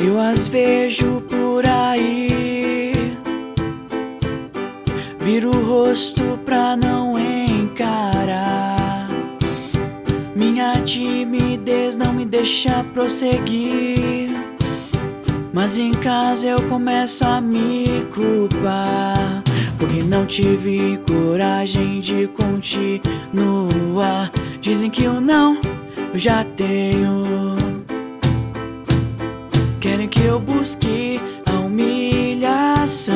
Eu as vejo por aí, viro o rosto pra não encarar. Minha timidez não me deixa prosseguir, mas em casa eu começo a me culpar, porque não tive coragem de continuar. Dizem que o não eu já tenho, querem que eu busque a humilhação,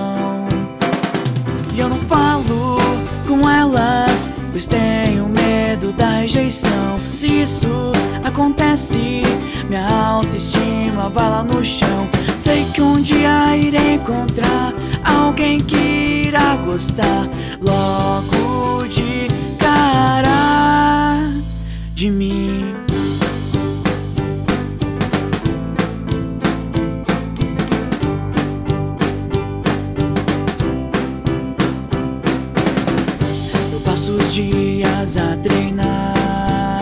e eu não falo com elas, pois tenho medo da rejeição. Se isso acontece, minha autoestima vai lá no chão. Sei que um dia irei encontrar alguém que irá gostar logo de cara de mim. Eu passo os dias a treinar.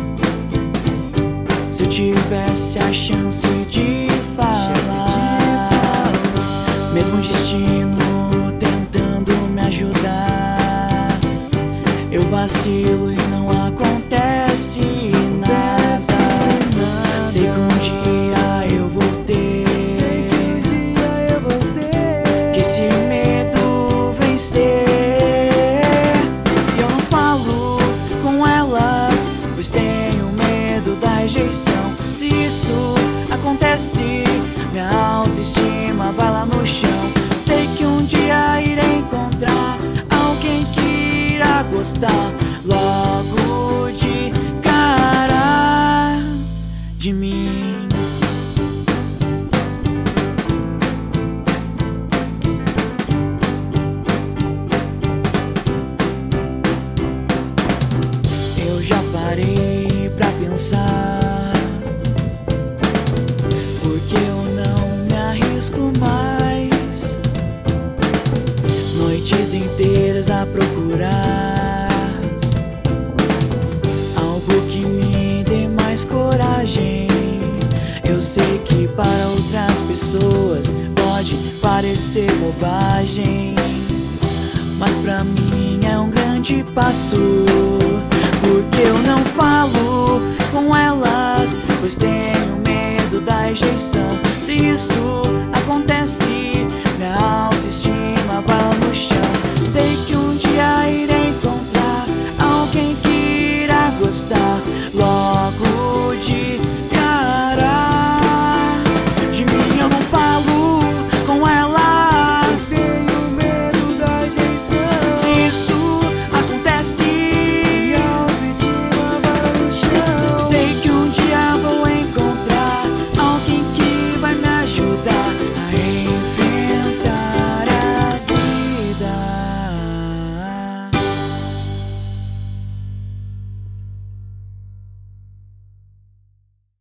Se eu tivesse a chance de falar, mesmo o destino tentando me ajudar, eu vacilo e não acontece nada. Sei que um dia eu vou ter que esse medo vencer. E eu não falo com elas, pois tenho medo da rejeição. Se isso acontece, minha autoestima vai lá no chão. Sei que um dia irei encontrar alguém que irá gostar logo de cara de mim. Eu já parei pra pensar, porque eu não me arrisco mais, noites inteiras a procurar algo que me dê mais coragem. Eu sei que para outras pessoas pode parecer bobagem, mas pra mim é um grande passo, porque eu não falo com elas, pois tenho medo da rejeição. Se isso acontece,